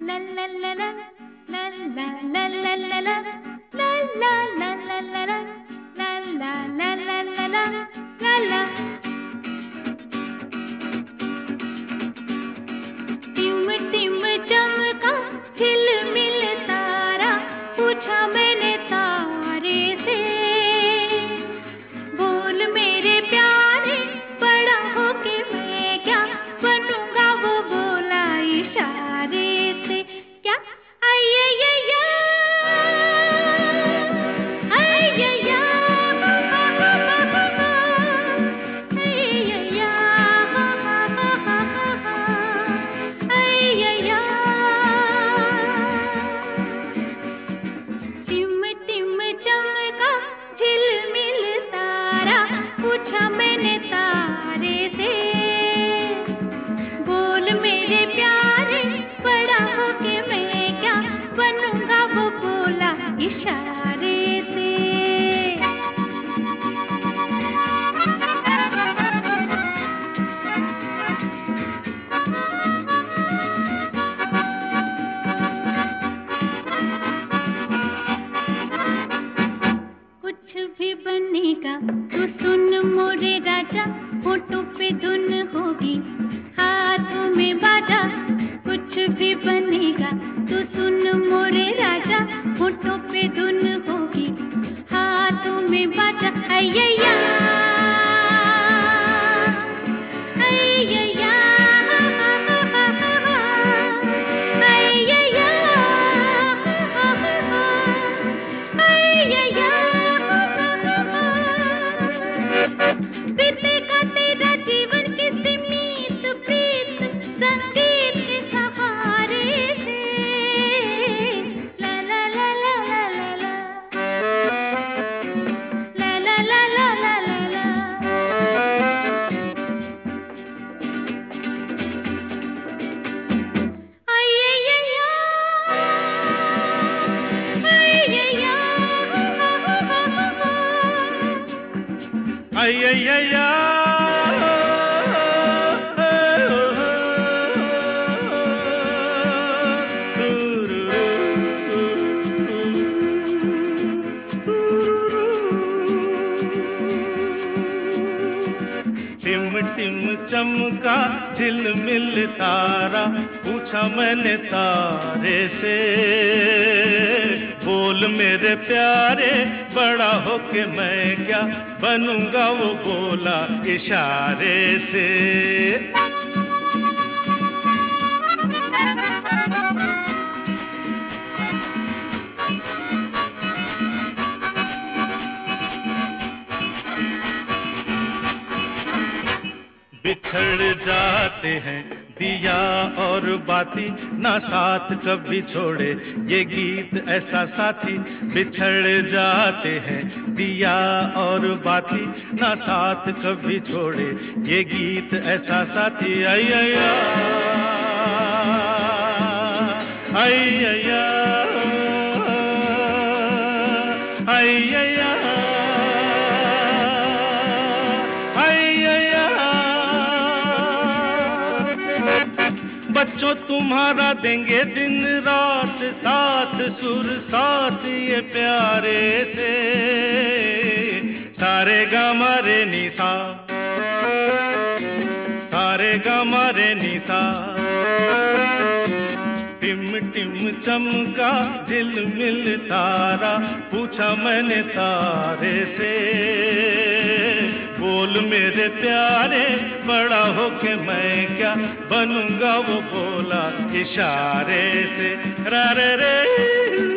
Tim Tim चमका झिलमिल तारा, पूछा मैंने तारे से, बोल मेरे प्यारे बड़ा होके मैं क्या बनूंगा, वो बोला इशारे से। क्या अय्यय्या अय्यय्या अय्यय्या अय्यय्या। टिम टिम चमका झिलमिल तारा, पूछा मैंने तारे से, बोल मेरे प्यारे बड़ा होके मैं क्या बनूंगा, वो बोला इशारे से। कुछ भी बनेगा तो सुन मोरे राजा, होठों पे धुन होगी हाथों में बाजा। कुछ भी बनेगा तो सुन मोरे राजा, होठों पे धुन होगी हाथों में बाजा। अय्यय्या अय्यय्या अय्यय्या अय्यय्या। बीतेगा तेरा जीवन किसी मीत प्रीत संगीत के सहारे से। ला ला ला ला ला ला ला ला ला ला ला ला ला। अय्यय्या अय्यय्या अय्यय्या टिम टिम चमका झिलमिल तारा, पूछा मैंने तारे से, बोल मेरे प्यारे बड़ा होके मैं क्या बनूंगा, वो बोला इशारे से। बिछड़ जाते हैं दिया और बाती, ना साथ कभी छोड़े ये गीत ऐसा साथी। बिछड़ जाते हैं दिया और बाती, ना साथ कभी छोड़े ये गीत ऐसा साथी। अय्यय्या अय्यय्या अय्यय्या अय्यय्या। बच्चों तुम्हारा देंगे दिन रात साथ, सुर साथ ये प्यारे से। सारे गा रे नि सा, सारे गा रे नि सा। टिम टिम चमका झिलमिल तारा, पूछा मैंने तारे से, बोल मेरे प्यारे बड़ा होके मैं क्या बनूंगा, वो बोला इशारे से। रा रे रे